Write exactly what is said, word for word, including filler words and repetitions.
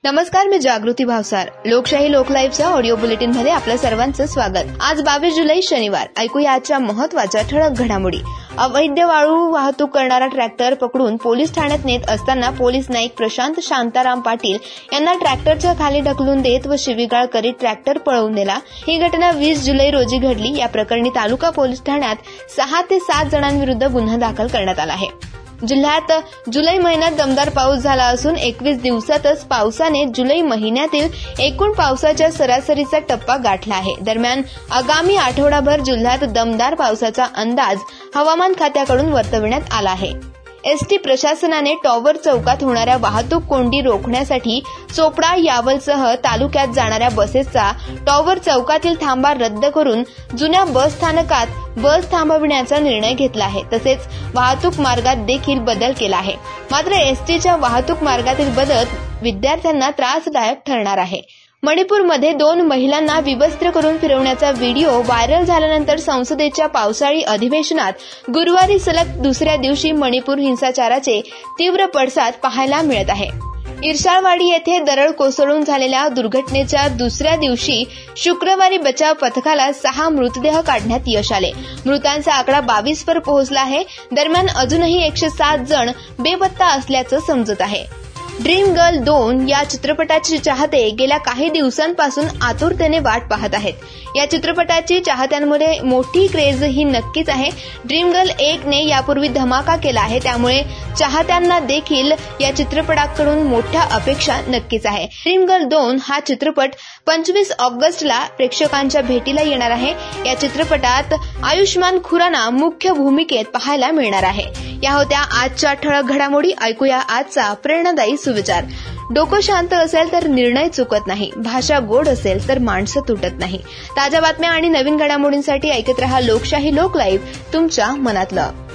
नमस्कार, मी जागृती भावसार. लोकशाही लोक लाईव्हच्या ऑडिओ बुलेटिन मध्ये आपल्या सर्वांचं स्वागत. आज बावीस जुलै शनिवार. ऐकूया आजच्या महत्त्वाच्या ठळक घडामोडी. अवैध वाळू वाहतूक करणारा ट्रॅक्टर पकडून पोलीस ठाण्यात नेत असताना पोलीस नाईक प्रशांत शांताराम पाटील यांना ट्रॅक्टरच्या खाली ढकलून देत व शिवीगाळ करीत ट्रॅक्टर पळवून नेला. ही घटना वीस जुलै रोजी घडली. या प्रकरणी तालुका पोलीस ठाण्यात सहा ते सात जणांविरुद्ध गुन्हा दाखल करण्यात आला आहे. जिल्ह्यात जुलै महिन्यात दमदार पाऊस झाला असून एकवीस दिवसातच पावसाने जुलै महिन्यातील एकूण पावसाच्या सरासरीचा टप्पा गाठला आहे. दरम्यान आगामी आठवडाभर जिल्ह्यात दमदार पावसाचा अंदाज हवामान खात्याकडून वर्तवण्यात आला आहे. एसटी प्रशासनाने टॉवर चौकात होणाऱ्या वाहतूक कोंडी रोखण्यासाठी चोपडा यावलसह तालुक्यात जाणाऱ्या बसेसचा टॉवर चौकातील थांबा रद्द करून जुन्या बस स्थानकात बस थांबविण्याचा निर्णय घेतला आहे. तसेच वाहतूक मार्गात देखील बदल केला आहे. मात्र एसटीच्या वाहतूक मार्गातील बदल विद्यार्थ्यांना त्रासदायक ठरणार आहे. मणिपूरमध्ये दोन महिलांना विवस्त्र करून फिरवण्याचा व्हिडिओ व्हायरल झाल्यानंतर संसदेच्या पावसाळी अधिवेशनात गुरुवारी सलग दुसऱ्या दिवशी मणिपूर हिंसाचाराचे तीव्र पडसाद पाहायला मिळत आहे. इरशाळवाडी येथे दरड कोसळून झालेल्या दुर्घटनेच्या दुसऱ्या दिवशी शुक्रवारी बचाव पथकाला सहा मृतदेह काढण्यात यश आले. मृतांचा आकडा बावीस वर पोहोचला आहे. दरम्यान अजूनही एकशे सात जण बेपत्ता असल्याचं समजत आहे. ड्रीम गर्ल दोन या चित्रपटाचे चाहते गेल्या काही दिवसांपासून आतुरतेने वाट पाहत आहेत. या चित्रपटाची चाहत्यांमध्ये मोठी क्रेज ही नक्कीच आहे. ड्रीम गर्ल एक ने यापूर्वी धमाका केला आहे, त्यामुळे चाहत्यांना देखील या चित्रपटाकडून मोठ्या अपेक्षा नक्कीच आहे. ड्रीम गर्ल दोन हा चित्रपट पंचवीस ऑगस्टला प्रेक्षकांच्या भेटीला येणार आहे. या चित्रपटात आयुष्मान खुराना मुख्य भूमिकेत पाहायला मिळणार आहे. या होत्या आजच्या ठळक घडामोडी. ऐकूया आजचा प्रेरणादायी सुविचार. डोकं शांत असेल तर निर्णय चुकत नाही. भाषा गोड असेल तर माणसं तुटत नाही. ताज्या बातम्या आणि नवीन घडामोडींसाठी ऐकत रहा लोकशाही लोक लाईव्ह, तुमच्या मनातलं.